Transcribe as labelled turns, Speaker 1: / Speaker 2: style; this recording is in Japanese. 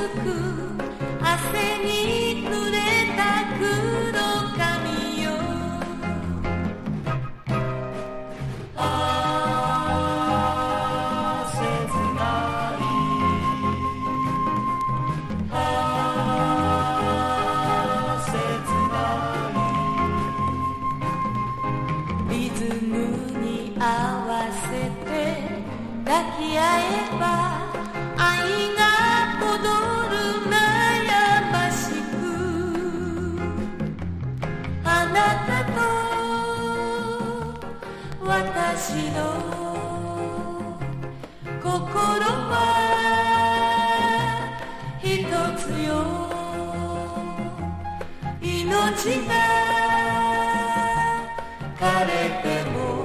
Speaker 1: く汗に濡れた黒髪よ。ああ切ない、ああ切ない、リズムに合わせて抱き合えば愛が戻る悩ましく、あなたと私の心は一つよ。命が枯れても